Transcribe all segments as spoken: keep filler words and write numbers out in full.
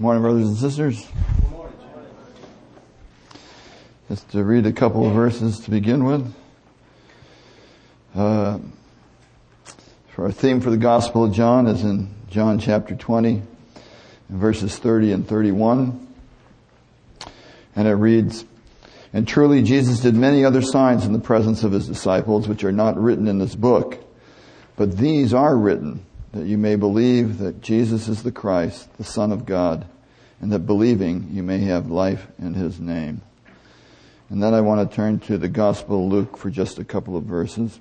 Morning, brothers and sisters. Good morning. Just to read a couple of verses to begin with. Uh, for our theme for the Gospel of John is in John chapter twenty, verses thirty and thirty-one. And it reads, "And truly Jesus did many other signs in the presence of his disciples, which are not written in this book. But these are written, that you may believe that Jesus is the Christ, the Son of God, and that believing you may have life in his name." And then I want to turn to the Gospel of Luke for just a couple of verses.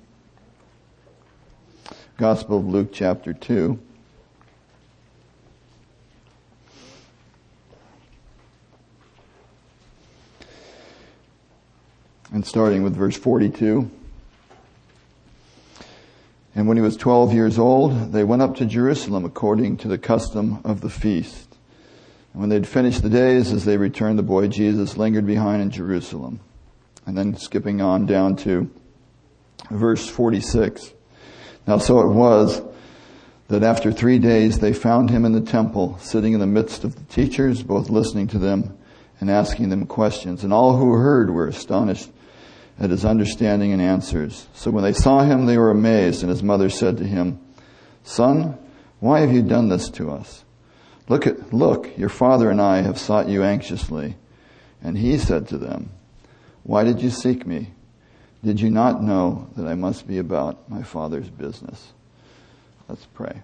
Gospel of Luke chapter two. And starting with verse forty-two. "And when he was twelve years old, they went up to Jerusalem according to the custom of the feast. And when they'd finished the days, as they returned, the boy Jesus lingered behind in Jerusalem." And then skipping on down to verse forty-six. "Now so it was that after three days they found him in the temple, sitting in the midst of the teachers, both listening to them and asking them questions. And all who heard were astonished at his understanding and answers. So when they saw him, they were amazed. And his mother said to him, 'Son, why have you done this to us? Look, at, look, your father and I have sought you anxiously.' And he said to them, 'Why did you seek me? Did you not know that I must be about my Father's business?'" Let's pray.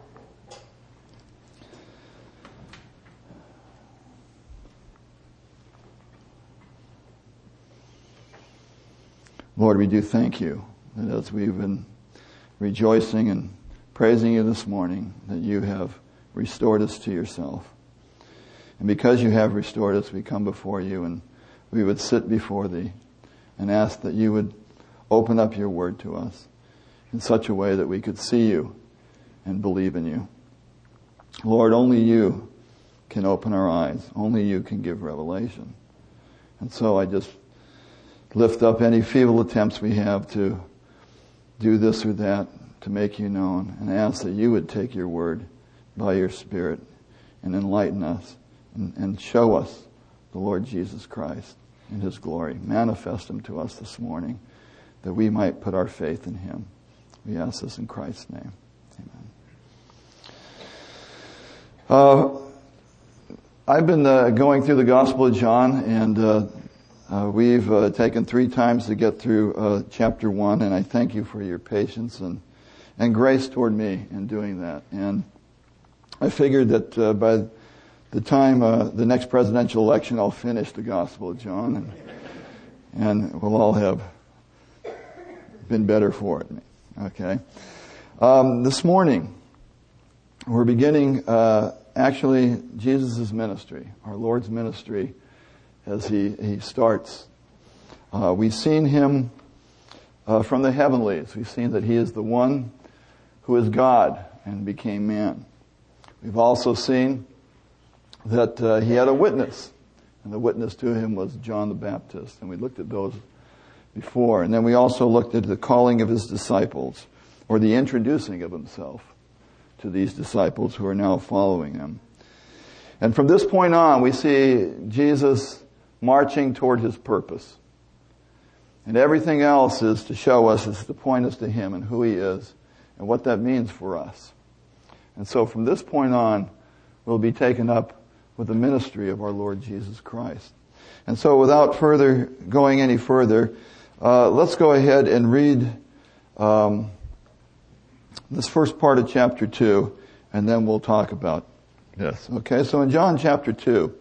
Lord, we do thank you that as we've been rejoicing and praising you this morning, that you have restored us to yourself. And because you have restored us, we come before you and we would sit before thee and ask that you would open up your word to us in such a way that we could see you and believe in you. Lord, only you can open our eyes. Only you can give revelation. And so I just lift up any feeble attempts we have to do this or that, to make you known, and ask that you would take your word by your Spirit and enlighten us and, and show us the Lord Jesus Christ in his glory. Manifest him to us this morning that we might put our faith in him. We ask this in Christ's name. Amen. Uh, I've been uh, going through the Gospel of John, and uh, Uh, we've uh, taken three times to get through uh, chapter one, and I thank you for your patience and, and grace toward me in doing that. And I figured that uh, by the time uh, the next presidential election, I'll finish the Gospel of John, and, and we'll all have been better for it. Okay. Um, this morning, we're beginning uh, actually Jesus' ministry, our Lord's ministry, as he, he starts. Uh, we've seen him uh, from the heavenlies. We've seen that he is the one who is God and became man. We've also seen that uh, he had a witness, and the witness to him was John the Baptist, and we looked at those before. And then we also looked at the calling of his disciples, or the introducing of himself to these disciples who are now following him. And from this point on, we see Jesus marching toward his purpose. And everything else is to show us, is to point us to him and who he is and what that means for us. And so from this point on, we'll be taken up with the ministry of our Lord Jesus Christ. And so without further going any further, uh, let's go ahead and read um, this first part of chapter two, and then we'll talk about this. Okay, so in John chapter two,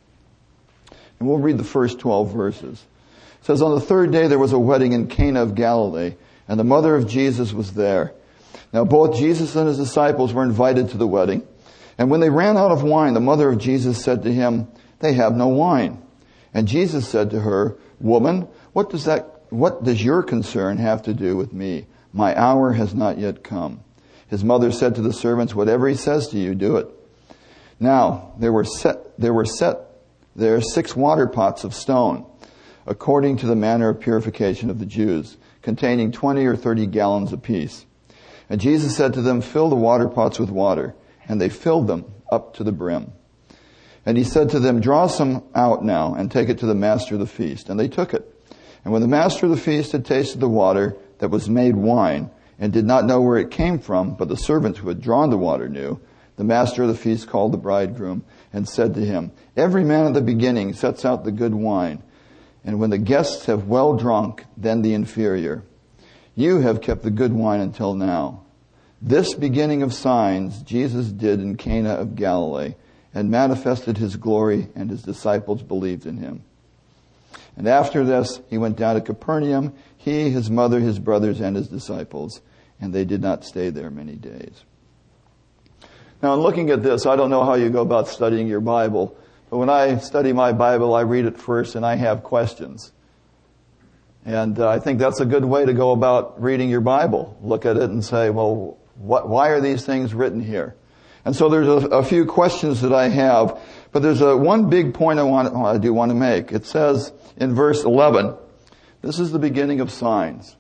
and we'll read the first twelve verses. It says, "On the third day there was a wedding in Cana of Galilee, and the mother of Jesus was there. Now both Jesus and his disciples were invited to the wedding. And when they ran out of wine, the mother of Jesus said to him, 'They have no wine.' And Jesus said to her, 'Woman, what does that, what does your concern have to do with me? My hour has not yet come.' His mother said to the servants, 'Whatever he says to you, do it.' Now there were set, there were set there six water pots of stone, according to the manner of purification of the Jews, containing twenty or thirty gallons apiece. And Jesus said to them, 'Fill the water pots with water.' And they filled them up to the brim. And he said to them, draw some out now and take it to the master of the feast. And they took it. And when the master of the feast had tasted the water that was made wine and did not know where it came from, but the servants who had drawn the water knew, the master of the feast called the bridegroom and said to him, every man at the beginning sets out the good wine, and when the guests have well drunk, then the inferior. You have kept the good wine until now. This beginning of signs Jesus did in Cana of Galilee, and manifested his glory, and his disciples believed in him. And after this, he went down to Capernaum, he, his mother, his brothers, and his disciples, and they did not stay there many days. Now, in looking at this, I don't know how you go about studying your Bible, but when I study my Bible, I read it first, and I have questions. And uh, I think that's a good way to go about reading your Bible. Look at it and say, well, what, why are these things written here? And so there's a, a few questions that I have, but there's a one big point I want, I do want to make. It says in verse eleven, this is the beginning of signs.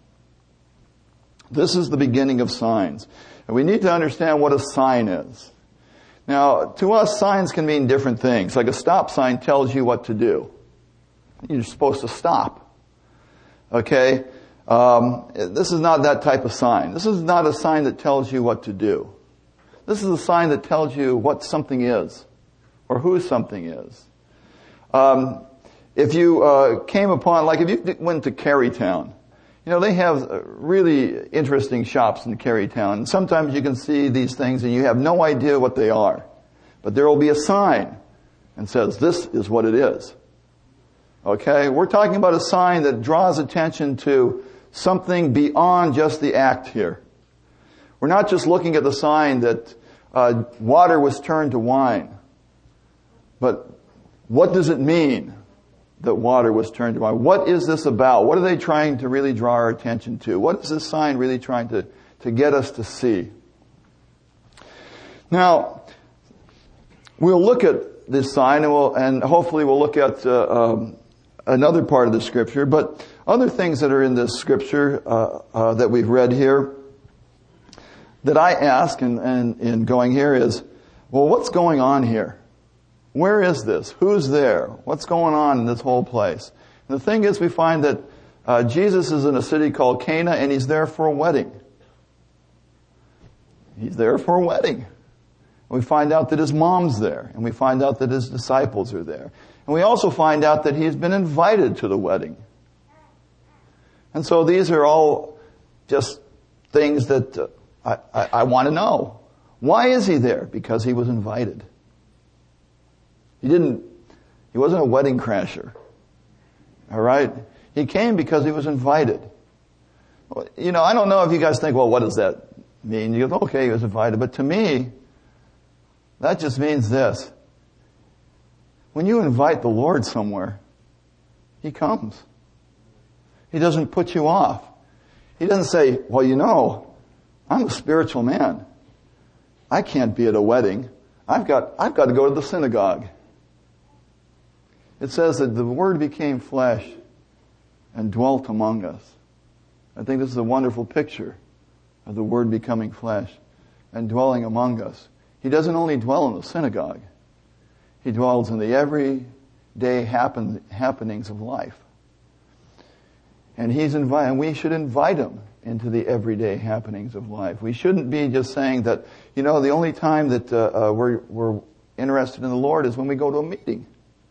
This is the beginning of signs. And we need to understand what a sign is. Now, to us, signs can mean different things. Like a stop sign tells you what to do. You're supposed to stop. Okay? Um, this is not that type of sign. This is not a sign that tells you what to do. This is a sign that tells you what something is, or who something is. Um, if you uh, came upon, like if you went to Carytown, you know, they have really interesting shops in Carytown. And sometimes you can see these things and you have no idea what they are. But there will be a sign and says, this is what it is. Okay? We're talking about a sign that draws attention to something beyond just the act here. We're not just looking at the sign that uh, water was turned to wine. But what does it mean that water was turned to wine? What is this about? What are they trying to really draw our attention to? What is this sign really trying to, to get us to see? Now, we'll look at this sign and, we'll, and hopefully we'll look at uh, um, another part of the scripture. But other things that are in this scripture uh, uh, that we've read here that I ask in, in, in going here is, well, what's going on here? Where is this? Who's there? What's going on in this whole place? And the thing is, we find that uh, Jesus is in a city called Cana, and he's there for a wedding. He's there for a wedding. And we find out that his mom's there, and we find out that his disciples are there. And we also find out that he's been invited to the wedding. And so these are all just things that uh, I, I, I want to know. Why is he there? Because he was invited. He didn't, he wasn't a wedding crasher. All right? He came because he was invited. You know, I don't know if you guys think, well, what does that mean? You go, okay, he was invited. But to me, that just means this. When you invite the Lord somewhere, he comes. He doesn't put you off. He doesn't say, well, you know, I'm a spiritual man. I can't be at a wedding. I've got, I've got to go to the synagogue. It says that the Word became flesh and dwelt among us. I think this is a wonderful picture of the Word becoming flesh and dwelling among us. He doesn't only dwell in the synagogue. He dwells in the everyday happen, happenings of life. And he's invited, and we should invite him into the everyday happenings of life. We shouldn't be just saying that, you know, the only time that uh, uh, we're, we're interested in the Lord is when we go to a meeting.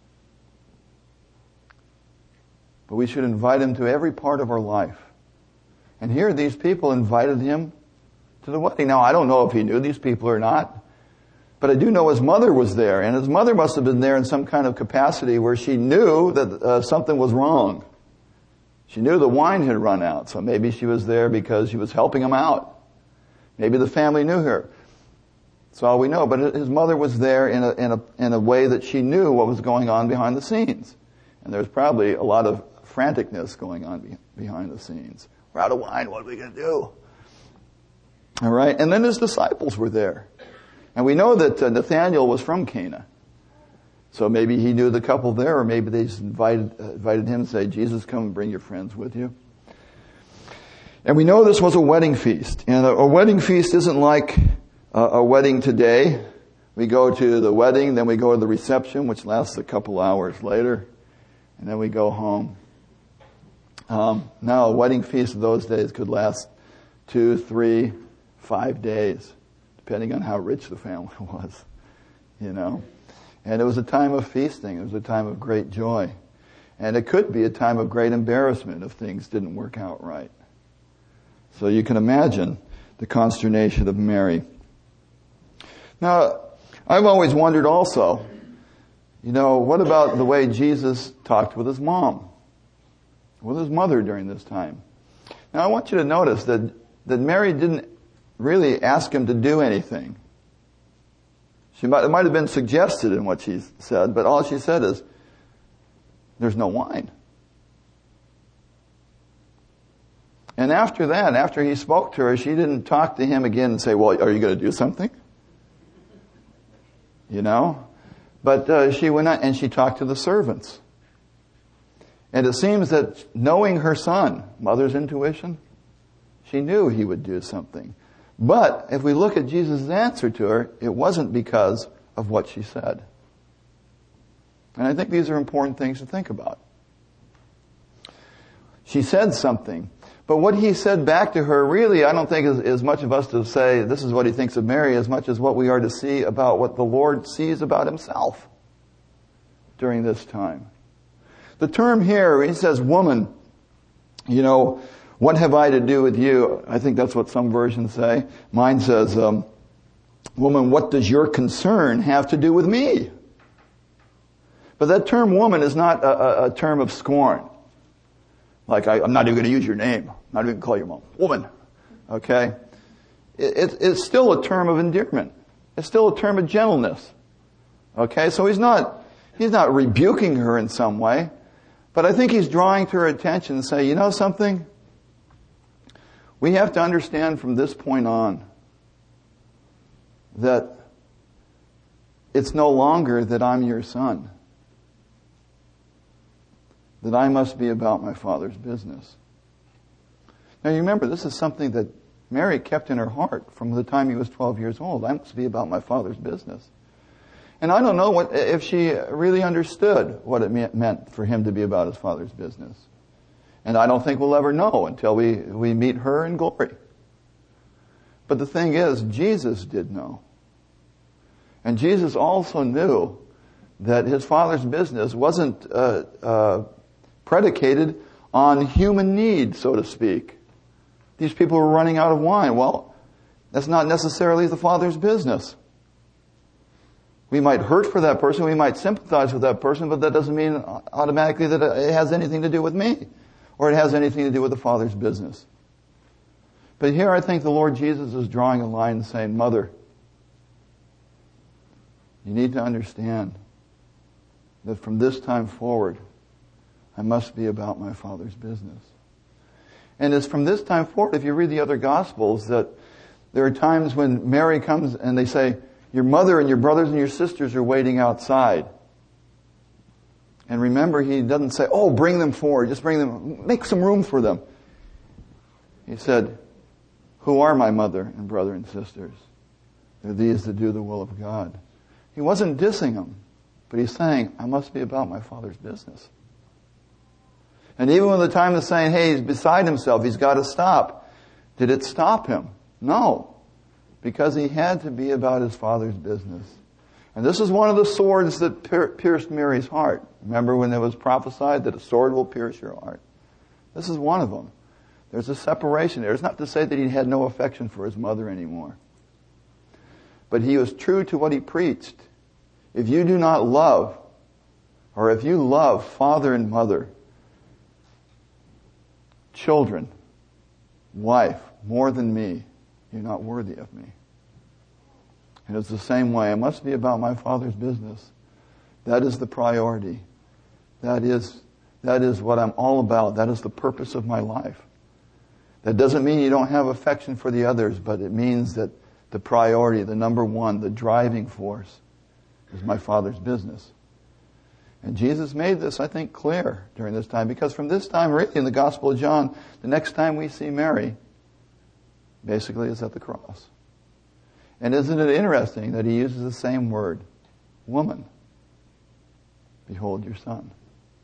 But we should invite him to every part of our life. And here these people invited him to the wedding. Now, I don't know if he knew these people or not, but I do know his mother was there, and his mother must have been there in some kind of capacity where she knew that uh, something was wrong. She knew the wine had run out, so maybe she was there because she was helping him out. Maybe the family knew her. That's all we know. But his mother was there in a, in a, in a way that she knew what was going on behind the scenes. And there's probably a lot of franticness going on be, behind the scenes. We're out of wine. What are we going to do? All right. And then his disciples were there. And we know that uh, Nathanael was from Cana. So maybe he knew the couple there, or maybe they just invited, uh, invited him and say, Jesus, come and bring your friends with you. And we know this was a wedding feast. And a, a wedding feast isn't like uh, a wedding today, We go to the wedding, then we go to the reception, which lasts a couple hours later, and then we go home. Um, now, a wedding feast of those days could last two, three, five days, depending on how rich the family was, you know. And it was a time of feasting. It was a time of great joy. And it could be a time of great embarrassment if things didn't work out right. So you can imagine the consternation of Mary. Now, I've always wondered also, you know, what about the way Jesus talked with his mom, with his mother during this time? Now, I want you to notice that, that Mary didn't really ask him to do anything. She might, it might have been suggested in what she said, but all she said is, there's no wine. And after that, after he spoke to her, she didn't talk to him again and say, well, are you going to do something? You know? But uh, she went out and she talked to the servants. And it seems that knowing her son, mother's intuition, she knew he would do something. But if we look at Jesus' answer to her, it wasn't because of what she said. And I think these are important things to think about. She said something. But what he said back to her, really, I don't think is as much of us to say this is what he thinks of Mary as much as what we are to see about what the Lord sees about himself during this time. The term here, he says, woman, you know, what have I to do with you? I think that's what some versions say. Mine says, um, woman, what does your concern have to do with me? But that term woman is not a, a, a term of scorn. Like, I, I'm not even going to use your name. I'm not even going to call your mom woman. Okay? It, it, it's still a term of endearment. It's still a term of gentleness. Okay? So he's not, he's not rebuking her in some way. But I think he's drawing to her attention and say, you know something? We have to understand from this point on that it's no longer that I'm your son. That I must be about my Father's business. Now you remember, this is something that Mary kept in her heart from the time he was twelve years old. I must be about my Father's business. And I don't know what, if she really understood what it meant for him to be about his Father's business. And I don't think we'll ever know until we, we meet her in glory. But the thing is, Jesus did know. And Jesus also knew that his Father's business wasn't uh, uh, predicated on human need, so to speak. These people were running out of wine. Well, that's not necessarily the Father's business. We might hurt for that person, we might sympathize with that person, but that doesn't mean automatically that it has anything to do with me, or it has anything to do with the Father's business. But here I think the Lord Jesus is drawing a line and saying, Mother, you need to understand that from this time forward, I must be about my Father's business. And it's from this time forward, if you read the other Gospels, that there are times when Mary comes and they say, your mother and your brothers and your sisters are waiting outside. And remember, he doesn't say, oh, bring them forward, just bring them, make some room for them. He said, who are my mother and brother and sisters? They're these that do the will of God. He wasn't dissing them, but he's saying, I must be about my Father's business. And even when the time is saying, hey, he's beside himself, he's got to stop. Did it stop him? No. Because he had to be about his Father's business. And this is one of the swords that pierced Mary's heart. Remember when it was prophesied that a sword will pierce your heart? This is one of them. There's a separation there. It's not to say that he had no affection for his mother anymore. But he was true to what he preached. If you do not love, or if you love father and mother, children, wife, more than me, you're not worthy of me. And it's the same way. I must be about my Father's business. That is the priority. That is, that is what I'm all about. That is the purpose of my life. That doesn't mean you don't have affection for the others, but it means that the priority, the number one, the driving force is my Father's business. And Jesus made this, I think, clear during this time, because from this time, really, in the Gospel of John, the next time we see Mary, basically is at the cross. And isn't it interesting that he uses the same word, woman? Behold your son.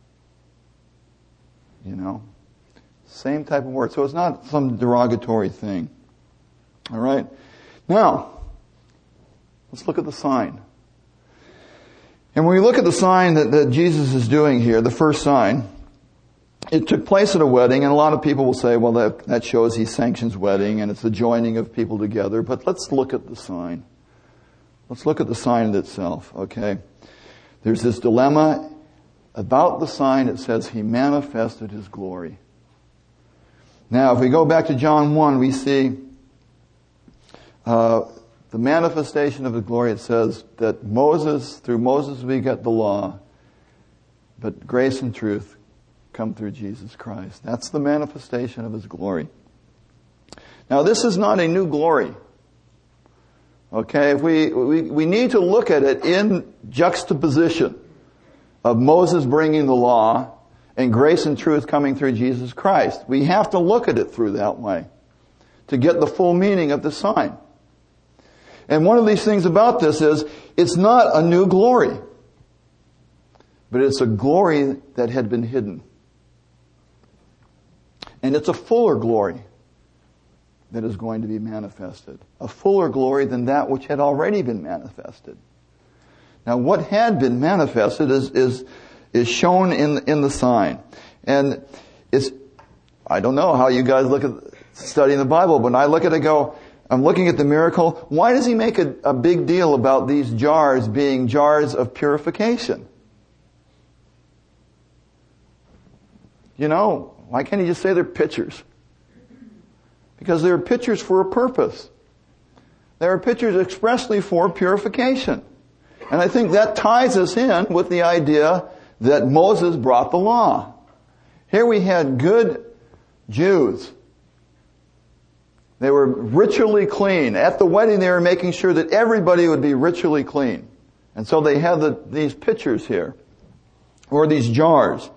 You know? Same type of word. So it's not some derogatory thing. All right? Now, let's look at the sign. And when we look at the sign that, that Jesus is doing here, the first sign, it took place at a wedding, and a lot of people will say, well, that, that shows he sanctions wedding, and it's the joining of people together. But let's look at the sign. Let's look at the sign itself, okay? There's this dilemma about the sign. It says he manifested his glory. Now, if we go back to John one, we see uh, the manifestation of the glory. It says that Moses, through Moses we get the law, but grace and truth come through Jesus Christ. That's the manifestation of his glory. Now, this is not a new glory. Okay, if we, we, we need to look at it in juxtaposition of Moses bringing the law and grace and truth coming through Jesus Christ. We have to look at it through that way to get the full meaning of the sign. And one of these things about this is, it's not a new glory, but it's a glory that had been hidden. And it's a fuller glory that is going to be manifested. A fuller glory than that which had already been manifested. Now, what had been manifested is is, is shown in, in the sign. And it's, I don't know how you guys look at studying the Bible, but when I look at it, I go, I'm looking at the miracle. Why does he make a, a big deal about these jars being jars of purification? You know, why can't he just say they're pitchers? Because they're pitchers for a purpose. They are pitchers expressly for purification. And I think that ties us in with the idea that Moses brought the law. Here we had good Jews. They were ritually clean. At the wedding they were making sure that everybody would be ritually clean. And so they had the, these pitchers here, or these jars.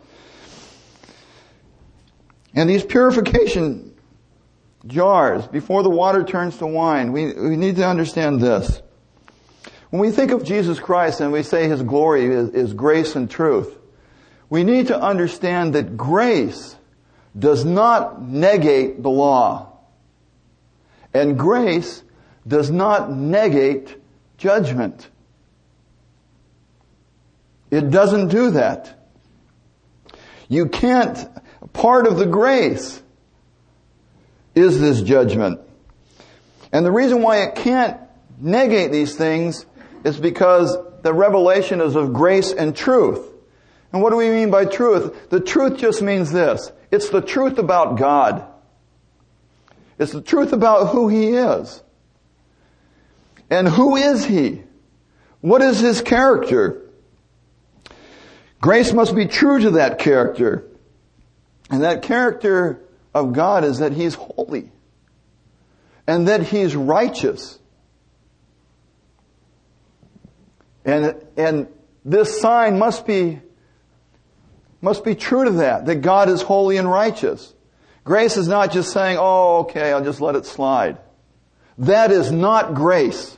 And these purification jars, before the water turns to wine, we, we need to understand this. When we think of Jesus Christ and we say his glory is, is grace and truth, we need to understand that grace does not negate the law. And grace does not negate judgment. It doesn't do that. You can't, part of the grace is this judgment. And the reason why it can't negate these things is because the revelation is of grace and truth. And what do we mean by truth? The truth just means this. It's the truth about God. It's the truth about who he is. And who is he? What is his character? Grace must be true to that character. And that character of God is that he's holy. And that he's righteous. And, and this sign must be, must be true to that, that God is holy and righteous. Grace is not just saying, oh, okay, I'll just let it slide. That is not grace.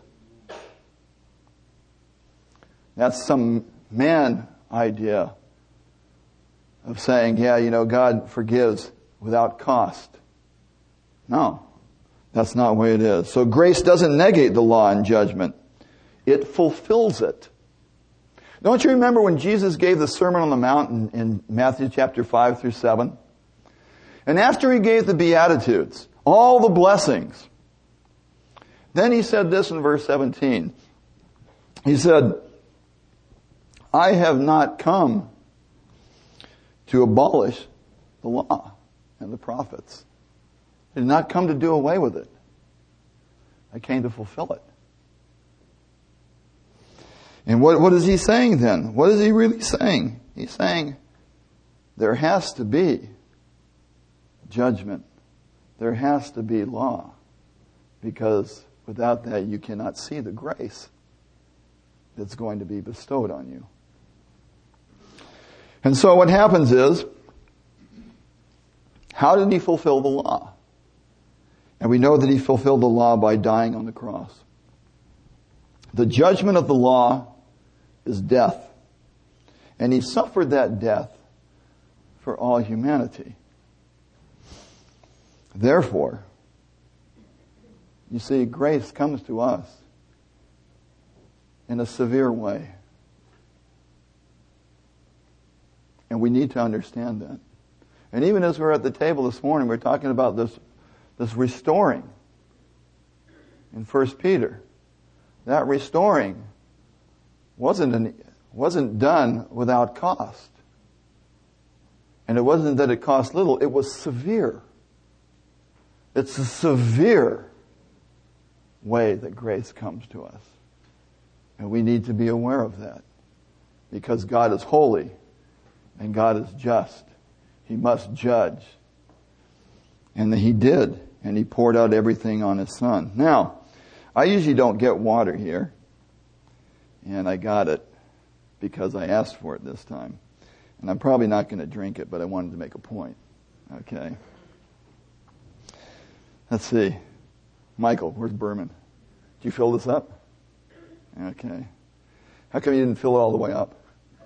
That's some man idea of saying, yeah, you know, God forgives without cost. No, that's not the way it is. So grace doesn't negate the law and judgment. It fulfills it. Don't you remember when Jesus gave the Sermon on the Mount in, in Matthew chapter five through seven? And after he gave the Beatitudes, all the blessings, then he said this in verse seventeen. He said, I have not come to abolish the law and the prophets. I did not come to do away with it. I came to fulfill it. And what, what is he saying then? What is he really saying? He's saying there has to be judgment. There has to be law. Because without that you cannot see the grace that's going to be bestowed on you. And so what happens is, how did he fulfill the law? And we know that he fulfilled the law by dying on the cross. The judgment of the law is death. And he suffered that death for all humanity. Therefore, you see, grace comes to us in a severe way. And we need to understand that. And even as we're at the table this morning, we're talking about this, this restoring in First Peter. That restoring wasn't an, wasn't done without cost. And it wasn't that it cost little, it was severe. It's a severe way that grace comes to us. And we need to be aware of that. Because God is holy and God is just. He must judge. And He did. And He poured out everything on His Son. Now, I usually don't get water here. And I got it because I asked for it this time. And I'm probably not going to drink it, but I wanted to make a point. Okay. Let's see. Michael, where's Berman? Did you fill this up? Okay. How come you didn't fill it all the way up?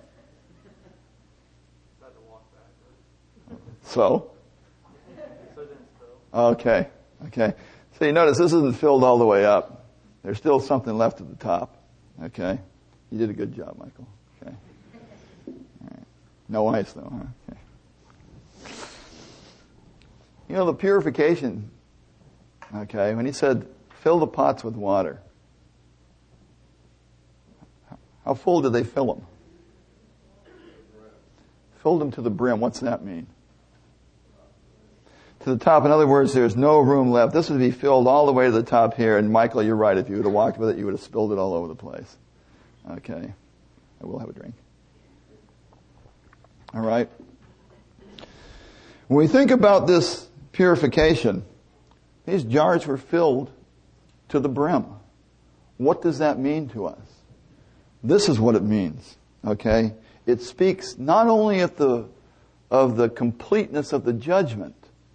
So? Okay. Okay. So you notice this isn't filled all the way up. There's still something left at the top. Okay. You did a good job, Michael. Okay. All right. No ice though, huh? Okay. You know, the purification, okay, when he said, fill the pots with water, how full did they fill them? Filled them to the brim. What's that mean? To the top. In other words, there's no room left. This would be filled all the way to the top here. And Michael, you're right. If you would have walked with it, you would have spilled it all over the place. Okay. I will have a drink. All right. When we think about this purification, these jars were filled to the brim. What does that mean to us? This is what it means. Okay. It speaks not only of the, of the completeness of the judgment,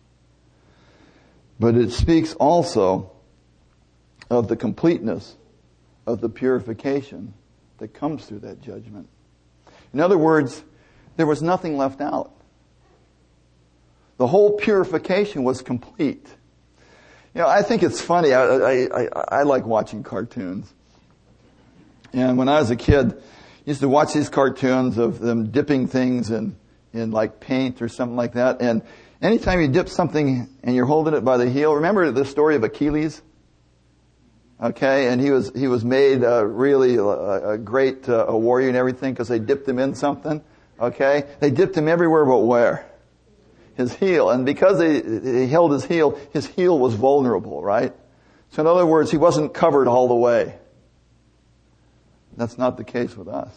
but it speaks also of the completeness of the purification that comes through that judgment. In other words, there was nothing left out. The whole purification was complete. You know, I think it's funny. I, I, I, I like watching cartoons. And when I was a kid, I used to watch these cartoons of them dipping things in, in like paint or something like that. And anytime you dip something and you're holding it by the heel, remember the story of Achilles? Okay, and he was he was made uh, really a, a great uh, a warrior and everything because they dipped him in something. Okay, they dipped him everywhere but where? His heel. And because they, they held his heel, his heel was vulnerable, right? So in other words, he wasn't covered all the way. That's not the case with us.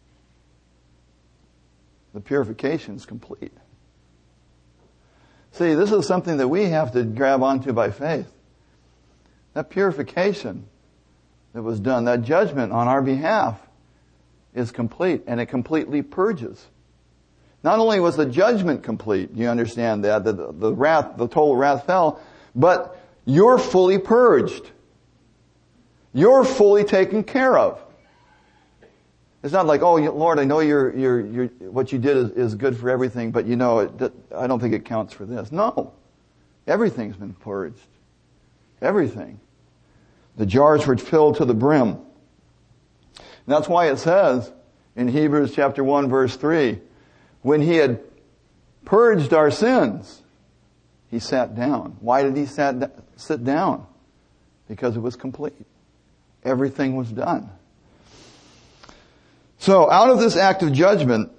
The purification is complete. See, this is something that we have to grab onto by faith. That purification that was done, that judgment on our behalf is complete, and it completely purges. Not only was the judgment complete, you understand that, the, the wrath, the total wrath fell, but you're fully purged. You're fully taken care of. It's not like, oh, Lord, I know you're, you're, you're, what you did is, is good for everything, but you know, it, I don't think it counts for this. No. Everything's been purged. Everything. The jars were filled to the brim. And that's why it says in Hebrews chapter one verse three, when He had purged our sins, He sat down. Why did He sat, sit down? Because it was complete. Everything was done. So out of this act of judgment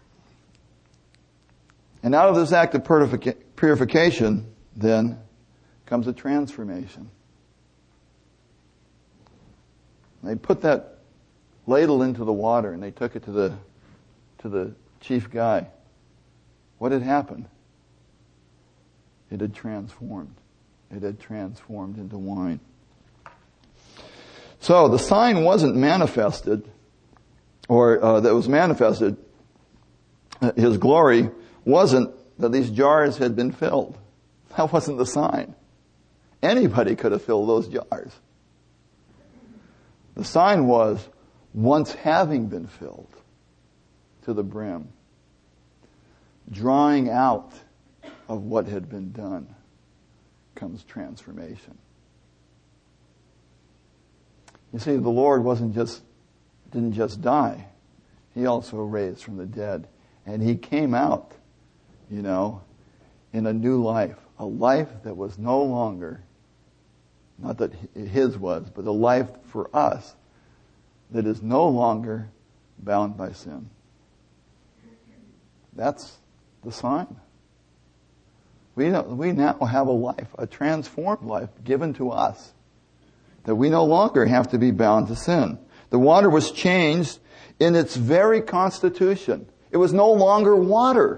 and out of this act of purification, then, comes a transformation. They put that ladle into the water and they took it to the to the chief guy. What had happened? It had transformed. It had transformed into wine. So the sign wasn't manifested, or uh, that was manifested, His glory wasn't that these jars had been filled. That wasn't the sign. Anybody could have filled those jars. The sign was, once having been filled to the brim, drawing out of what had been done, comes transformation. You see, the Lord wasn't just, didn't just die. He also raised from the dead. And He came out, you know, in a new life. A life that was no longer, not that His was, but a life for us that is no longer bound by sin. That's the sign. We know, we now have a life, a transformed life given to us, that we no longer have to be bound to sin. The water was changed in its very constitution. It was no longer water.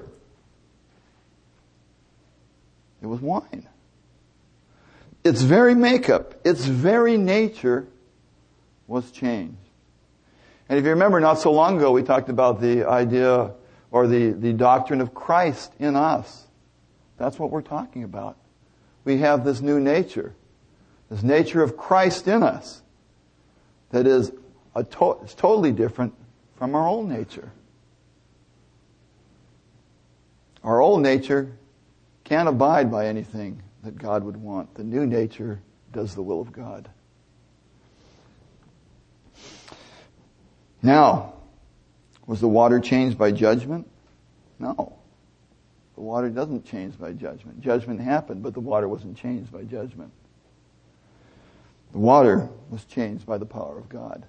It was wine. Its very makeup, its very nature was changed. And if you remember, not so long ago, we talked about the idea or the, the doctrine of Christ in us. That's what we're talking about. We have this new nature, this nature of Christ in us that is a to- it's totally different from our old nature. Our old nature can't abide by anything that God would want. The new nature does the will of God. Now, was the water changed by judgment? No. The water doesn't change by judgment. Judgment happened, but the water wasn't changed by judgment. The water was changed by the power of God.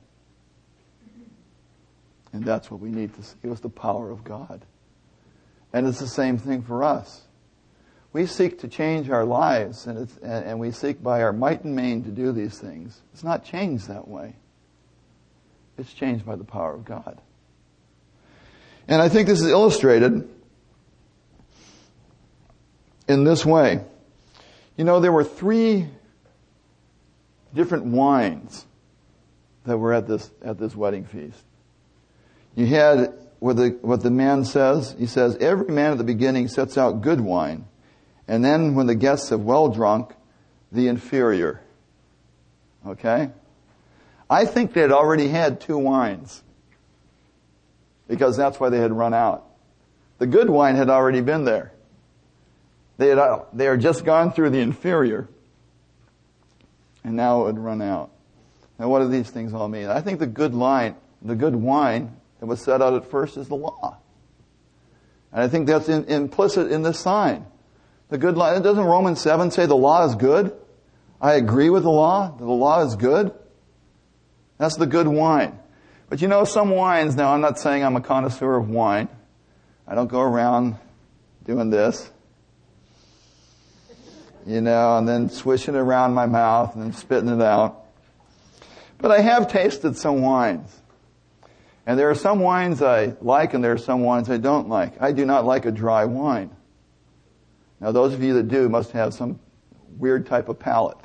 And that's what we need to see. It was the power of God. And it's the same thing for us. We seek to change our lives, and, it's, and, and we seek by our might and main to do these things. It's not changed that way. It's changed by the power of God. And I think this is illustrated in this way. You know, there were three different wines that were at this at this wedding feast. You had what the what the man says. He says, every man at the beginning sets out good wine, and then when the guests have well drunk, the inferior. Okay? I think they had already had two wines, because that's why they had run out. The good wine had already been there. They had they had just gone through the inferior, and now it had run out. Now, what do these things all mean? I think the good line, the good wine that was set out at first is the law, and I think that's in, implicit in this sign. The good line. Doesn't Romans seven say the law is good? I agree with the law. That the law is good. That's the good wine. But you know, some wines, now I'm not saying I'm a connoisseur of wine. I don't go around doing this, you know, and then swishing it around my mouth and then spitting it out. But I have tasted some wines. And there are some wines I like and there are some wines I don't like. I do not like a dry wine. Now, those of you that do must have some weird type of palate.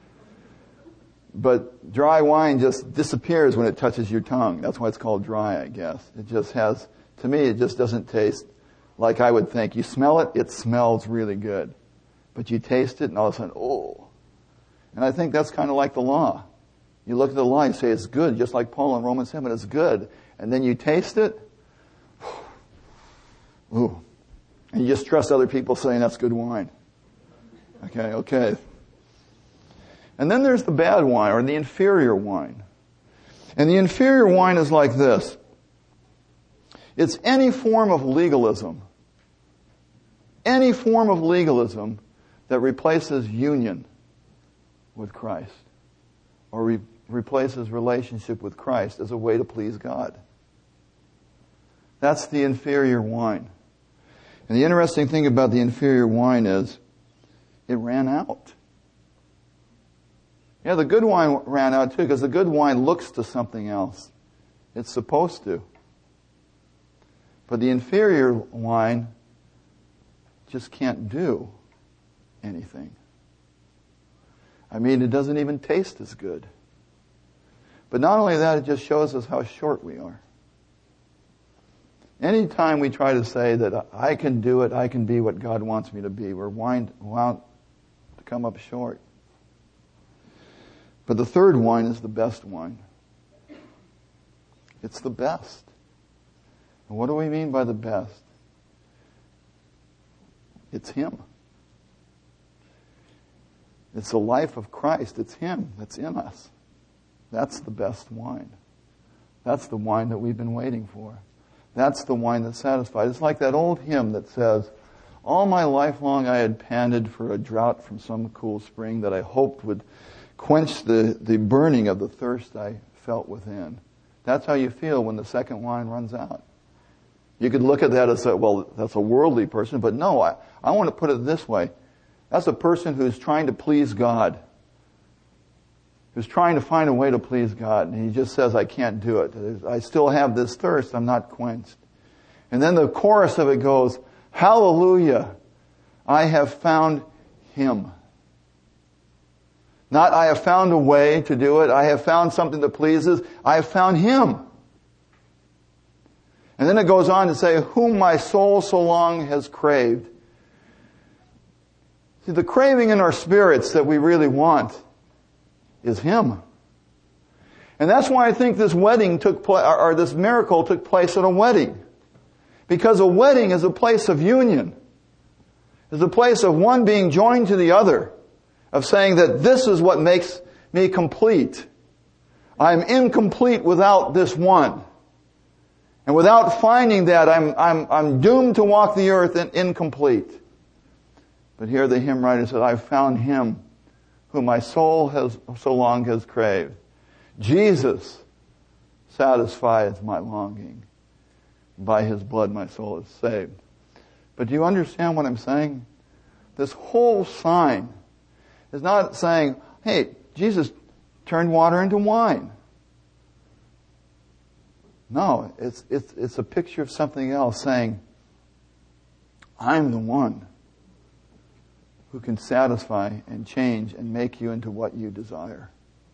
But dry wine just disappears when it touches your tongue. That's why it's called dry, I guess. It just has, to me, it just doesn't taste like I would think. You smell it, it smells really good. But you taste it and all of a sudden, oh. And I think that's kind of like the law. You look at the law, you say it's good, just like Paul in Romans seven, it's good. And then you taste it, ooh. And you just trust other people saying that's good wine. Okay, okay. And then there's the bad wine, or the inferior wine. And the inferior wine is like this. It's any form of legalism. Any form of legalism that replaces union with Christ. Or re- replaces relationship with Christ as a way to please God. That's the inferior wine. And the interesting thing about the inferior wine is it ran out. Yeah, the good wine ran out too, because the good wine looks to something else. It's supposed to. But the inferior wine just can't do anything. I mean, it doesn't even taste as good. But not only that, it just shows us how short we are. Anytime we try to say that I can do it, I can be what God wants me to be, we're wound, wound to come up short. But the third wine is the best wine. It's the best. And what do we mean by the best? It's Him. It's the life of Christ. It's Him that's in us. That's the best wine. That's the wine that we've been waiting for. That's the wine that satisfies. It's like that old hymn that says, all my life long I had panted for a drought from some cool spring that I hoped would quench the, the burning of the thirst I felt within. That's how you feel when the second wine runs out. You could look at that as, a, well, that's a worldly person, but no, I, I want to put it this way. That's a person who's trying to please God, who's trying to find a way to please God, and he just says, I can't do it. I still have this thirst, I'm not quenched. And then the chorus of it goes, hallelujah, I have found Him. Not I have found a way to do it, I have found something that pleases, I have found Him. And then it goes on to say, whom my soul so long has craved. See, the craving in our spirits that we really want is Him. And that's why I think this wedding took place, or this miracle took place at a wedding. Because a wedding is a place of union. It's a place of one being joined to the other. Of saying that this is what makes me complete. I'm incomplete without this one. And without finding that, I'm, I'm, I'm doomed to walk the earth in, incomplete. But here the hymn writer said, I've found Him whom my soul has so long has craved. Jesus satisfies my longing. By His blood my soul is saved. But do you understand what I'm saying? This whole sign is not saying, hey, Jesus turned water into wine. No, it's, it's, it's a picture of something else saying, I'm the one who can satisfy and change and make you into what you desire.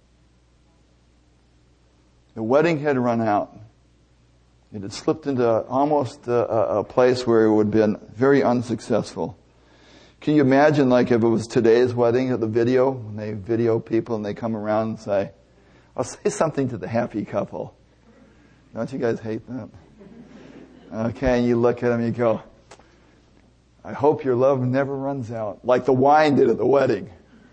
The wedding had run out. It had slipped into almost a, a place where it would have been very unsuccessful. Can you imagine, like, if it was today's wedding at the video, when they video people and they come around and say, I'll say something to the happy couple. Don't you guys hate that? Okay, and you look at them and you go, I hope your love never runs out, like the wine did at the wedding.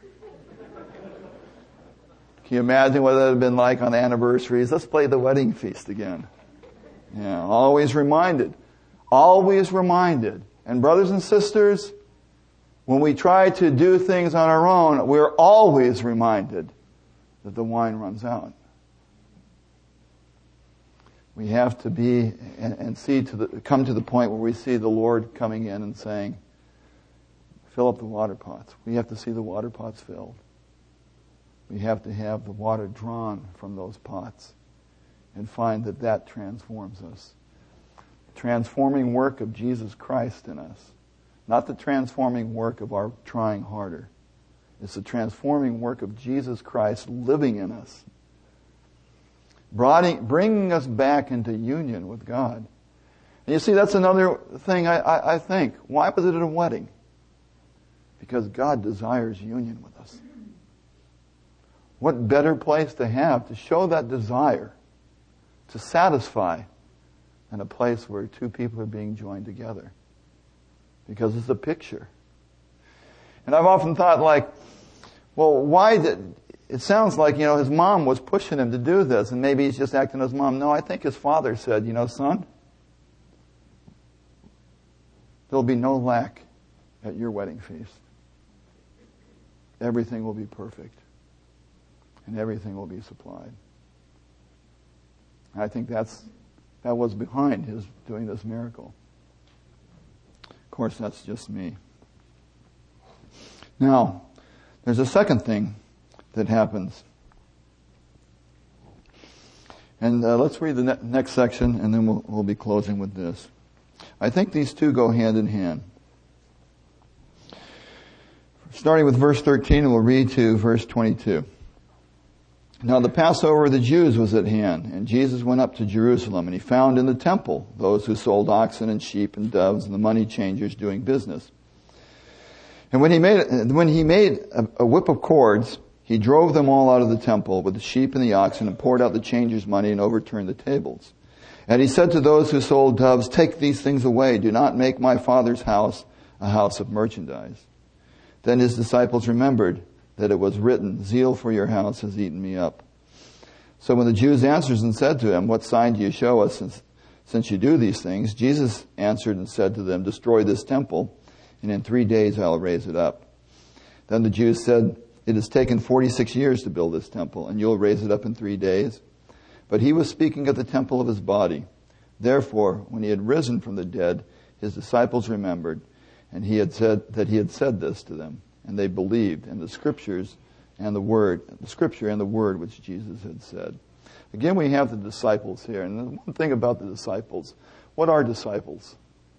Can you imagine what that would have been like on anniversaries? Let's play the wedding feast again. Yeah, always reminded. Always reminded. And brothers and sisters, when we try to do things on our own, we're always reminded that the wine runs out. We have to be and, and see to the, come to the point where we see the Lord coming in and saying, fill up the water pots. We have to see the water pots filled. We have to have the water drawn from those pots and find that that transforms us. The transforming work of Jesus Christ in us. Not the transforming work of our trying harder. It's the transforming work of Jesus Christ living in us. Bringing us back into union with God. And you see, that's another thing I, I, I think. Why was it at a wedding? Because God desires union with us. What better place to have to show that desire, to satisfy, than a place where two people are being joined together? Because it's a picture. And I've often thought, like, well, why did... It sounds like, you know, his mom was pushing him to do this, and maybe he's just acting as mom. No, I think his father said, you know, son, there'll be no lack at your wedding feast. Everything will be perfect, and everything will be supplied. And I think that's that was behind his doing this miracle. Of course, that's just me. Now, there's a second thing that happens. And uh, let's read the ne- next section, and then we'll, we'll be closing with this. I think these two go hand in hand. Starting with verse thirteen, and we'll read to verse twenty-two. Now the Passover of the Jews was at hand, and Jesus went up to Jerusalem, and he found in the temple those who sold oxen and sheep and doves and the money changers doing business. And when he made when he made a, a whip of cords, He drove them all out of the temple with the sheep and the oxen and poured out the changers' money and overturned the tables. And he said to those who sold doves, take these things away. Do not make my Father's house a house of merchandise. Then his disciples remembered that it was written, zeal for your house has eaten me up. So when the Jews answered and said to him, what sign do you show us since, since you do these things? Jesus answered and said to them, destroy this temple, and in three days I'll raise it up. Then the Jews said, it has taken forty-six years to build this temple, and you'll raise it up in three days. But he was speaking of the temple of his body. Therefore, when he had risen from the dead, his disciples remembered, and he had said that he had said this to them, and they believed in the scriptures and the word, the scripture and the word which Jesus had said. Again, we have the disciples here, and the one thing about the disciples, what are disciples?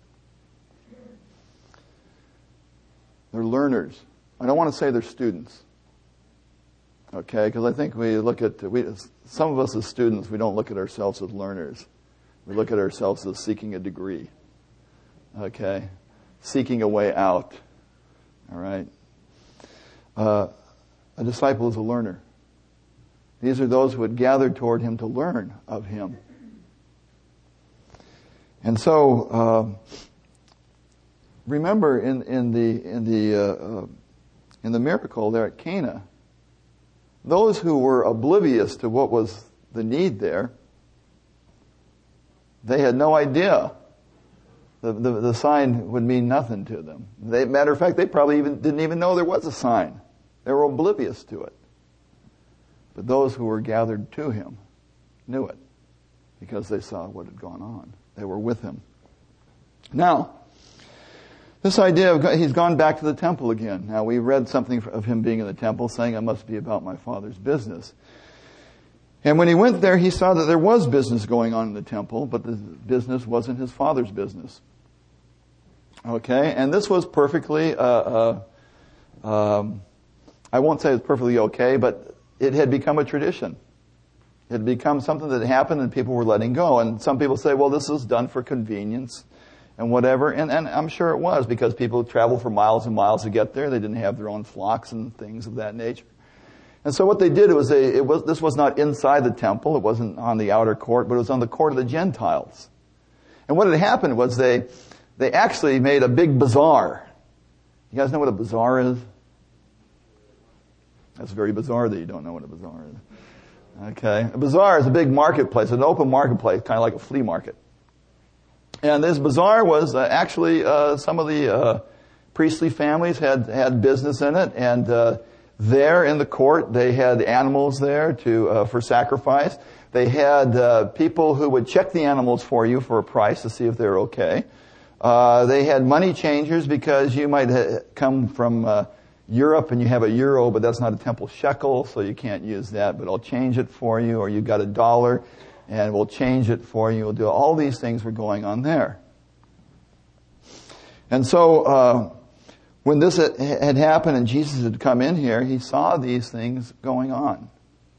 They're learners. I don't want to say they're students. Okay, because I think we look at, we, some of us as students, we don't look at ourselves as learners. We look at ourselves as seeking a degree. Okay, seeking a way out. All right. Uh, a disciple is a learner. These are those who had gathered toward him to learn of him. And so, uh, remember in, in the in the uh, uh, in the miracle there at Cana, those who were oblivious to what was the need there, they had no idea. The, the, the sign would mean nothing to them. They, matter of fact, they probably even didn't even know there was a sign. They were oblivious to it. But those who were gathered to him knew it because they saw what had gone on. They were with him. Now, this idea of he's gone back to the temple again. Now, we read something of him being in the temple saying, I must be about my Father's business. And when he went there, he saw that there was business going on in the temple, but the business wasn't his Father's business. Okay? And this was perfectly, uh, uh, um, I won't say it's perfectly okay, but it had become a tradition. It had become something that happened and people were letting go. And some people say, well, this is done for convenience and whatever. And, and I'm sure it was because people traveled for miles and miles to get there. They didn't have their own flocks and things of that nature. And so what they did was they, it was, this was not inside the temple. It wasn't on the outer court, but it was on the court of the Gentiles. And what had happened was they, they actually made a big bazaar. You guys know what a bazaar is? That's very bizarre that you don't know what a bazaar is. Okay. A bazaar is a big marketplace, an open marketplace, kind of like a flea market. And this bazaar was uh, actually, uh, some of the, uh, priestly families had, had business in it, and, uh, there in the court, they had animals there to uh, for sacrifice. They had uh, people who would check the animals for you for a price to see if they're okay. Uh, they had money changers because you might ha- come from uh, Europe and you have a euro, but that's not a temple shekel, so you can't use that. But I'll change it for you, or you got a dollar, and we'll change it for you. We'll do all these things were going on there. And so. Uh, When this had happened and Jesus had come in here, he saw these things going on.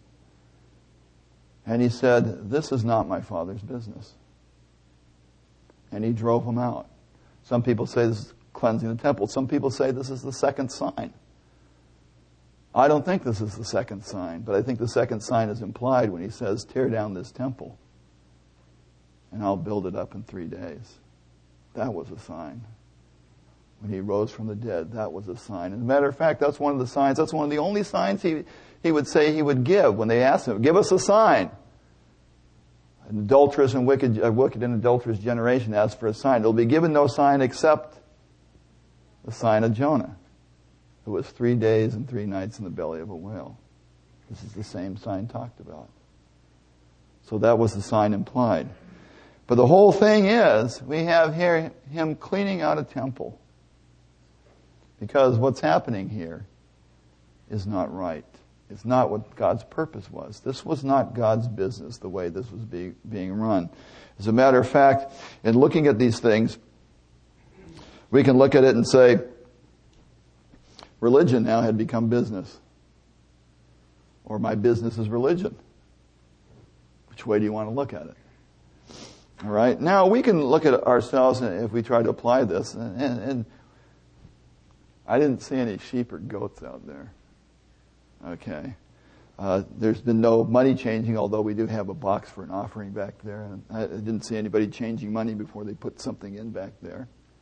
And he said, this is not my Father's business. And he drove them out. Some people say this is cleansing the temple. Some people say this is the second sign. I don't think this is the second sign, but I think the second sign is implied when he says, tear down this temple and I'll build it up in three days. That was a sign. When he rose from the dead, that was a sign. As a matter of fact, that's one of the signs, that's one of the only signs he, he would say he would give when they asked him, give us a sign. An adulterous and wicked, a wicked and adulterous generation asked for a sign. There'll be given no sign except the sign of Jonah, who was three days and three nights in the belly of a whale. This is the same sign talked about. So that was the sign implied. But the whole thing is, we have here him cleaning out a temple. Because what's happening here is not right. It's not what God's purpose was. This was not God's business, the way this was be, being run. As a matter of fact, in looking at these things, we can look at it and say, religion now had become business. Or my business is religion. Which way do you want to look at it? All right. Now, we can look at ourselves if we try to apply this, and, and, and I didn't see any sheep or goats out there. Okay. Uh, there's been no money changing, although we do have a box for an offering back there. And I didn't see anybody changing money before they put something in back there.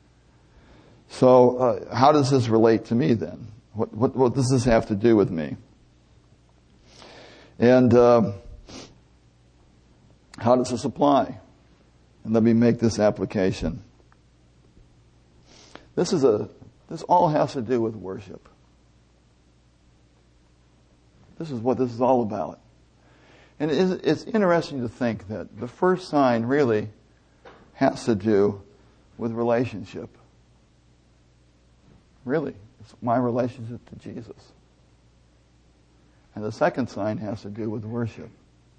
So uh, how does this relate to me then? What, what, what does this have to do with me? And uh, how does this apply? And let me make this application. This is a. This all has to do with worship. This is what this is all about. And it is, it's interesting to think that the first sign really has to do with relationship. Really, it's my relationship to Jesus. And the second sign has to do with worship.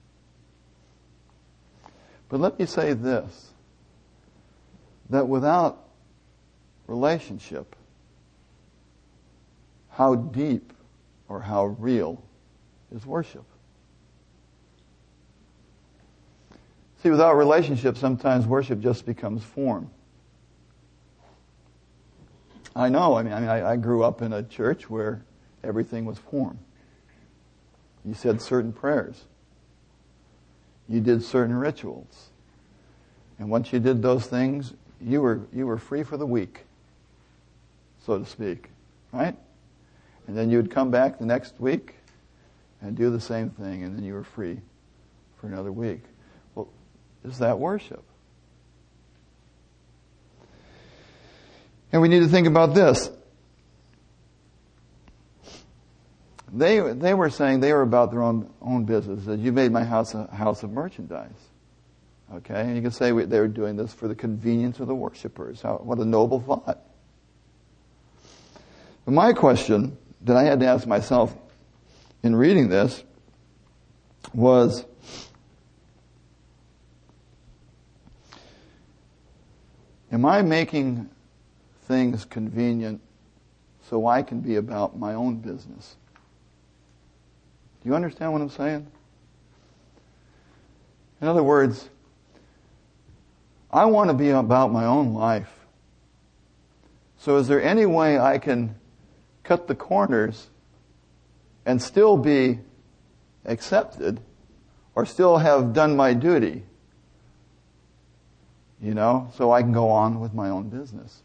But let me say this, that without relationship, how deep or how real is worship? See, without relationship, sometimes worship just becomes form. I know, I mean, I, mean, I, I grew up in a church where everything was form. You said certain prayers. You did certain rituals. And once you did those things, you were you were free for the week, so to speak, right? And then you would come back the next week and do the same thing, and then you were free for another week. Well, is that worship? And we need to think about this. They they were saying they were about their own own business. That you made my house a house of merchandise. Okay, and you can say we, they were doing this for the convenience of the worshipers. How, what a noble thought. But my question that I had to ask myself in reading this was, am I making things convenient so I can be about my own business? Do you understand what I'm saying? In other words, I want to be about my own life. So is there any way I can cut the corners and still be accepted or still have done my duty? You know, so I can go on with my own business.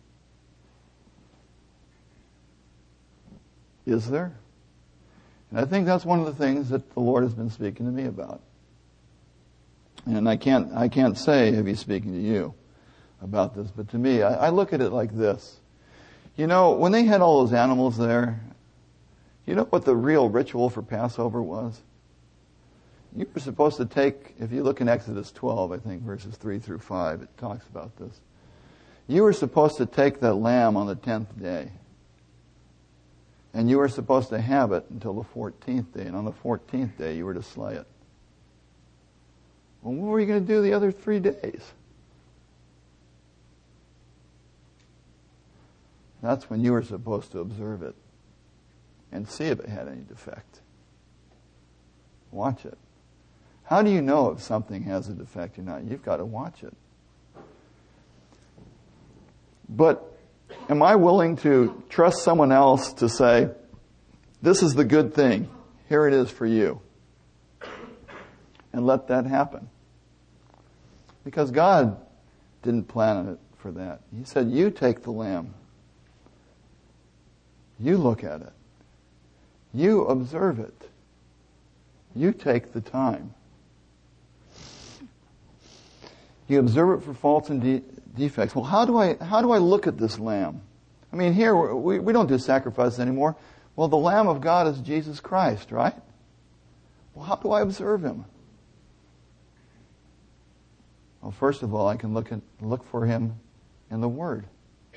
Is there? And I think that's one of the things that the Lord has been speaking to me about. And I can't, I can't say if He's speaking to you about this, but to me, I, I look at it like this. You know, when they had all those animals there, you know what the real ritual for Passover was? You were supposed to take, if you look in Exodus twelve, I think, verses three through five, it talks about this. You were supposed to take that lamb on the tenth day. And you were supposed to have it until the fourteenth day. And on the fourteenth day, you were to slay it. Well, what were you going to do the other three days? That's when you were supposed to observe it and see if it had any defect. Watch it. How do you know if something has a defect or not? You've got to watch it. But am I willing to trust someone else to say, this is the good thing, here it is for you, and let that happen? Because God didn't plan it for that. He said, you take the lamb. You look at it. You observe it. You take the time. You observe it for faults and de- defects. Well, how do I how do I look at this lamb? I mean, here we we don't do sacrifices anymore. Well, the Lamb of God is Jesus Christ, right? Well, how do I observe Him? Well, first of all, I can look at look for Him in the Word.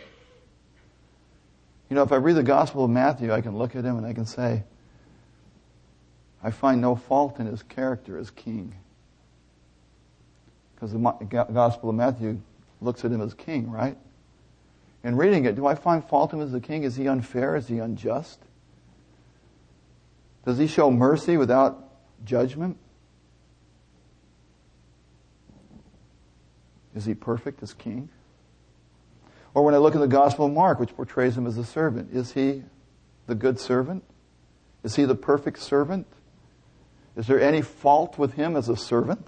You know, if I read the Gospel of Matthew, I can look at Him and I can say, I find no fault in His character as King. Because the Gospel of Matthew looks at Him as King, right? And reading it, do I find fault in Him as a King? Is He unfair? Is He unjust? Does He show mercy without judgment? Is He perfect as King? Or when I look at the Gospel of Mark, which portrays Him as a servant, is He the good servant? Is he the perfect servant? Is there any fault with him as a servant?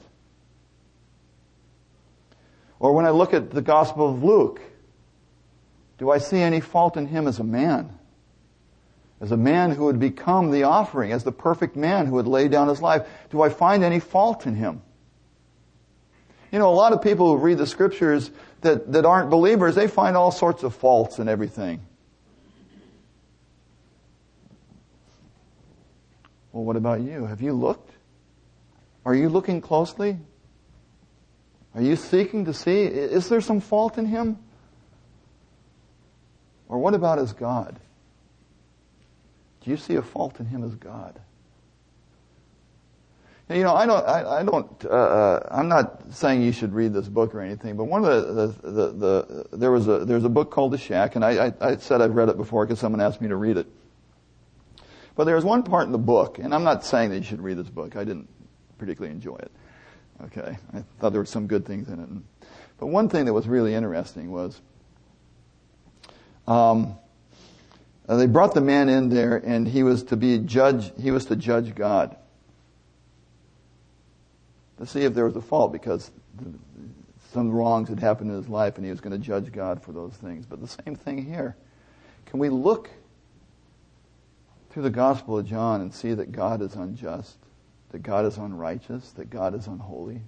Or when I look at the Gospel of Luke, do I see any fault in him as a man? As a man who would become the offering, as the perfect man who would lay down his life, do I find any fault in him? You know, a lot of people who read the Scriptures that, that aren't believers, they find all sorts of faults in everything. Well, what about you? Have you looked? Are you looking closely? Are you seeking to see, is there some fault in him? Or what about his God? Do you see a fault in him as God? Now, you know, I don't, I, I don't, uh, I'm not saying you should read this book or anything, but one of the, the, the, the there was a, there's a book called The Shack, and I, I, I said I've read it before because someone asked me to read it. But there's one part in the book, and I'm not saying that you should read this book. I didn't particularly enjoy it. Okay. I thought there were some good things in it. But one thing that was really interesting was, um, they brought the man in there, and he was to be judge, he was to judge God. To see if there was a fault, because some wrongs had happened in his life, and he was going to judge God for those things. But the same thing here. Can we look through the Gospel of John and see that God is unjust, that God is unrighteous, that God is unholy?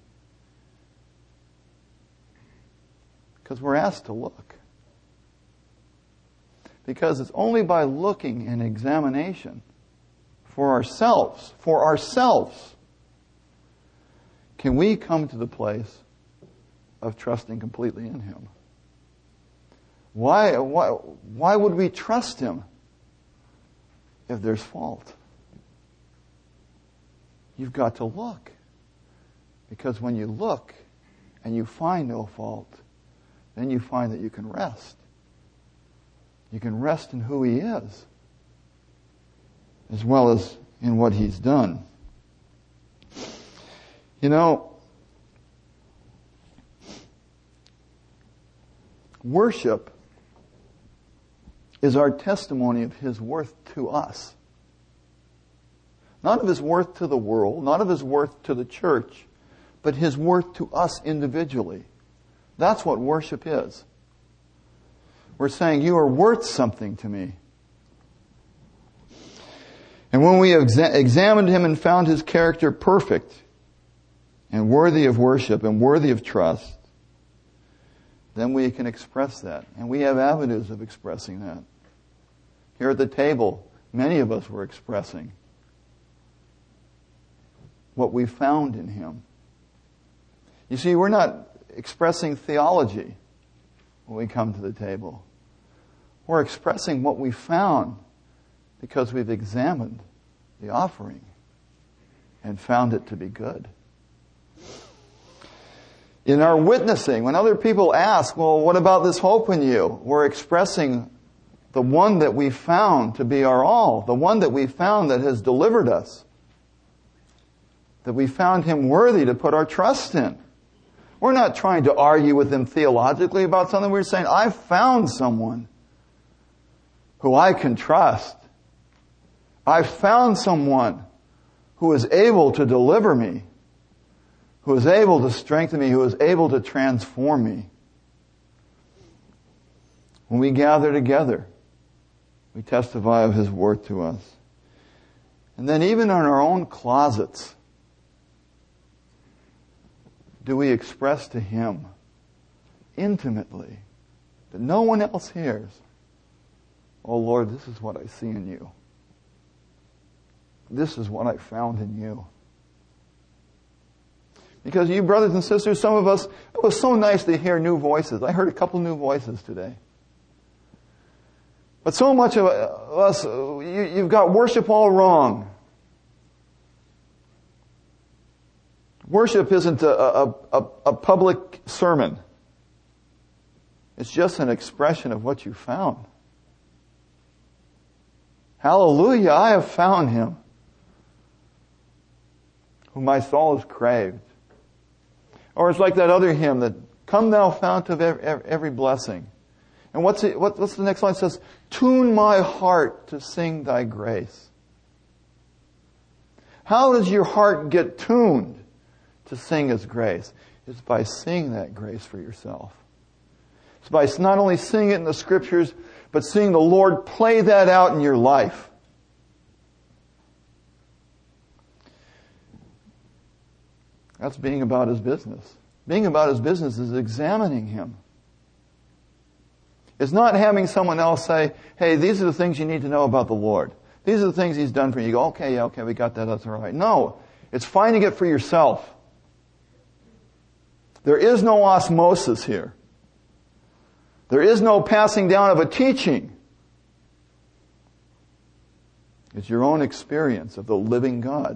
Because we're asked to look. Because it's only by looking and examination for ourselves, for ourselves, can we come to the place of trusting completely in Him. Why, why, why would we trust Him if there's fault? You've got to look. Because when you look and you find no fault, then you find that you can rest. You can rest in who He is, as well as in what He's done. You know, worship is our testimony of His worth to us. Not of His worth to the world, not of His worth to the church, but His worth to us individually. That's what worship is. We're saying, you are worth something to me. And when we have exa- examined Him and found His character perfect and worthy of worship and worthy of trust, then we can express that. And we have avenues of expressing that. Here at the table, many of us were expressing what we found in Him. You see, we're not expressing theology when we come to the table. We're expressing what we found because we've examined the offering and found it to be good. In our witnessing, when other people ask, well, what about this hope in you? We're expressing the one that we found to be our all, the one that we found that has delivered us, that we found Him worthy to put our trust in. We're not trying to argue with Him theologically about something. We're saying, I found someone who I can trust. I found someone who is able to deliver me, who is able to strengthen me, who is able to transform me. When we gather together, we testify of His worth to us. And then even in our own closets, do we express to Him intimately, that no one else hears, oh Lord, this is what I see in you. This is what I found in you. Because you brothers and sisters, some of us, it was so nice to hear new voices. I heard a couple new voices today. But so much of us, you, you've got worship all wrong. Worship isn't a, a, a, a public sermon. It's just an expression of what you found. Hallelujah, I have found Him whom my soul has craved. Or it's like that other hymn that, come thou fount of every, every blessing. And what's it, what, what's the next line? It says, tune my heart to sing thy grace. How does your heart get tuned to sing His grace? It's by seeing that grace for yourself. It's by not only seeing it in the Scriptures, but seeing the Lord play that out in your life. That's being about His business. Being about His business is examining Him. It's not having someone else say, hey, these are the things you need to know about the Lord. These are the things He's done for you. You go, okay, yeah, okay, we got that, that's all right. No, it's finding it for yourself. There is no osmosis here. There is no passing down of a teaching. It's your own experience of the living God.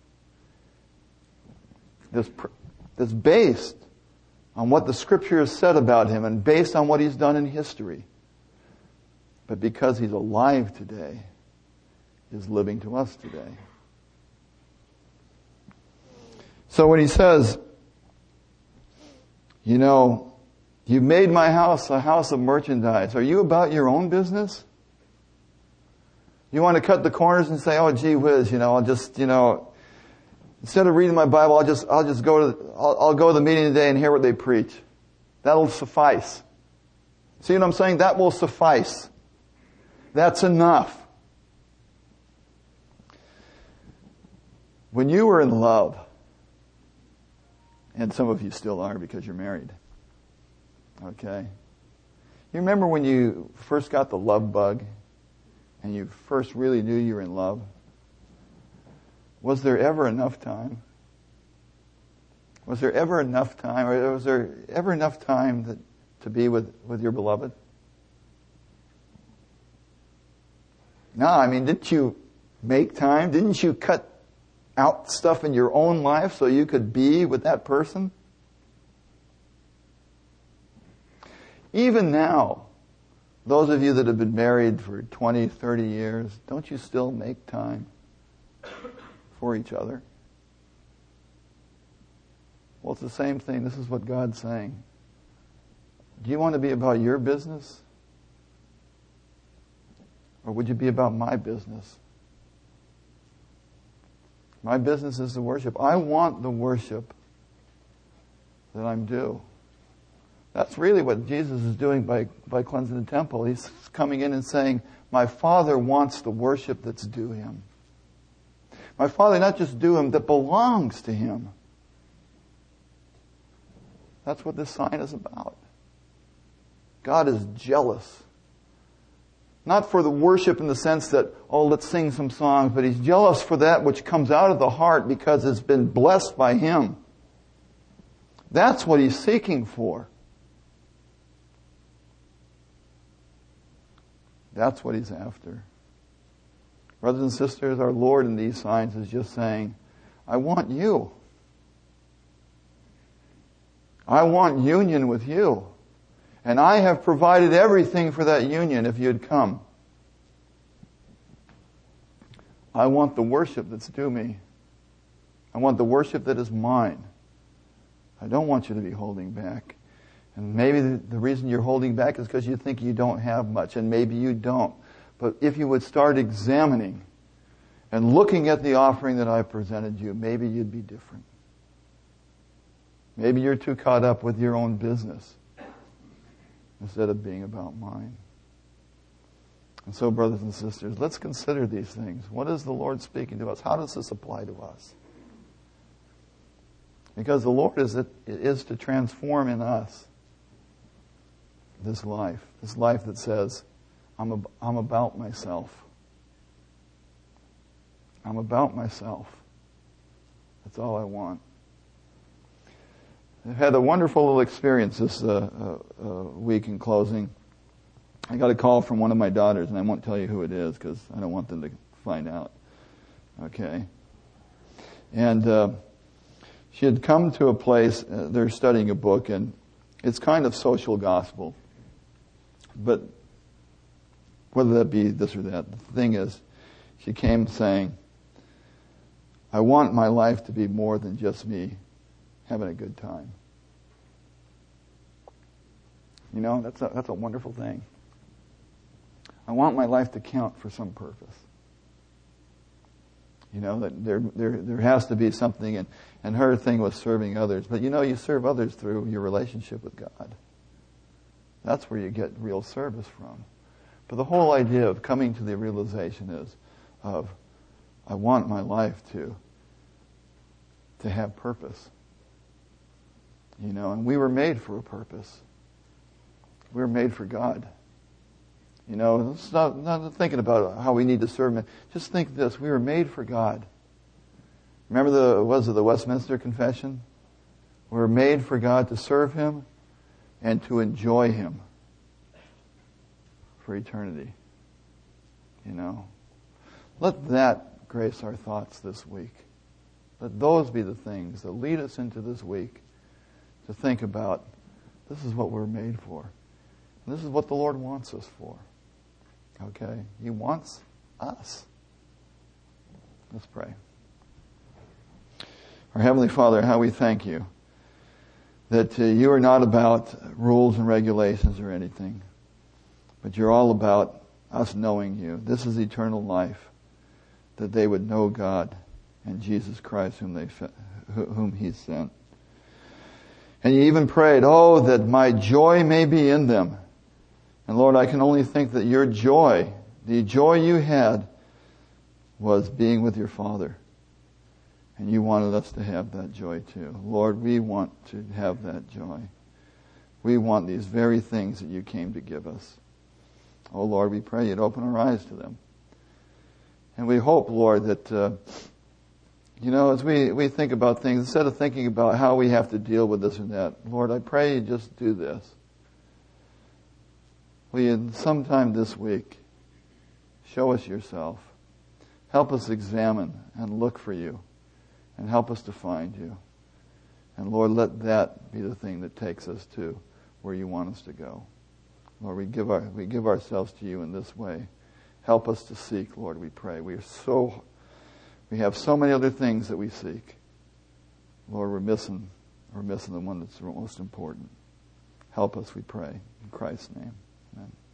That's, that's based on what the Scripture has said about Him and based on what He's done in history. But because He's alive today, is living to us today. So when He says, you know, you've made my house a house of merchandise, are you about your own business? You want to cut the corners and say, oh, gee whiz, you know, I'll just, you know, instead of reading my Bible, I'll just, I'll just go to, I'll, I'll go to the meeting today and hear what they preach. That'll suffice. See what I'm saying? That will suffice. That's enough. When you were in love, and some of you still are because you're married, okay? You remember when you first got the love bug and you first really knew you were in love? Was there ever enough time? Was there ever enough time, or was there ever enough time that, to be with, with your beloved? No, I mean, didn't you make time? Didn't you cut out stuff in your own life so you could be with that person? Even now, those of you that have been married for twenty, thirty years, don't you still make time for each other? Well, it's the same thing. This is what God's saying. Do you want to be about your business? Or would you be about my business? My business is the worship. I want the worship that I'm due. That's really what Jesus is doing by, by cleansing the temple. He's coming in and saying, my Father wants the worship that's due Him. My Father not just due Him, that belongs to Him. That's what this sign is about. God is jealous. Not for the worship in the sense that, oh, let's sing some songs, but He's jealous for that which comes out of the heart because it's been blessed by Him. That's what He's seeking for. That's what He's after. Brothers and sisters, our Lord in these signs is just saying, I want you. I want union with you. And I have provided everything for that union if you'd come. I want the worship that's due me. I want the worship that is mine. I don't want you to be holding back. And maybe the, the reason you're holding back is because you think you don't have much, and maybe you don't. But if you would start examining and looking at the offering that I presented you, maybe you'd be different. Maybe you're too caught up with your own business instead of being about mine. And so, brothers and sisters, let's consider these things. What is the Lord speaking to us? How does this apply to us? Because the Lord is, it, is to transform in us this life. This life that says, I'm, ab- I'm about myself. I'm about myself. That's all I want. I've had a wonderful little experience this uh, uh, uh, week in closing. I got a call from one of my daughters, and I won't tell you who it is because I don't want them to find out. Okay? And uh, she had come to a place, uh, they're studying a book, and it's kind of social gospel. But whether that be this or that, the thing is, she came saying, I want my life to be more than just me having a good time. You know, that's a, that's a wonderful thing. I want my life to count for some purpose. You know, that there there there has to be something, and, and her thing was serving others. But you know, you serve others through your relationship with God. That's where you get real service from. But the whole idea of coming to the realization is of, I want my life to to have purpose. You know, and we were made for a purpose. We were made for God. You know, it's not, not thinking about how we need to serve Him. Just think this: we were made for God. Remember the was it the Westminster Confession? We were made for God to serve Him and to enjoy Him for eternity. You know, let that grace our thoughts this week. Let those be the things that lead us into this week to think about, this is what we're made for. And this is what the Lord wants us for. Okay? He wants us. Let's pray. Our Heavenly Father, how we thank You that uh, You are not about rules and regulations or anything, but You're all about us knowing You. This is eternal life, that they would know God and Jesus Christ whom they whom He sent. And You even prayed, oh, that my joy may be in them. And Lord, I can only think that Your joy, the joy You had, was being with Your Father. And You wanted us to have that joy too. Lord, we want to have that joy. We want these very things that You came to give us. Oh Lord, we pray You'd open our eyes to them. And we hope, Lord, that, uh, you know, as we, we think about things, instead of thinking about how we have to deal with this and that, Lord, I pray You just do this. Will You sometime this week show us Yourself. Help us examine and look for You. And help us to find You. And Lord, let that be the thing that takes us to where You want us to go. Lord, we give our we give ourselves to You in this way. Help us to seek, Lord, we pray. We are so we have so many other things that we seek. Lord, we're missing we're missing the one that's the most important. Help us, we pray. In Christ's name. Amen.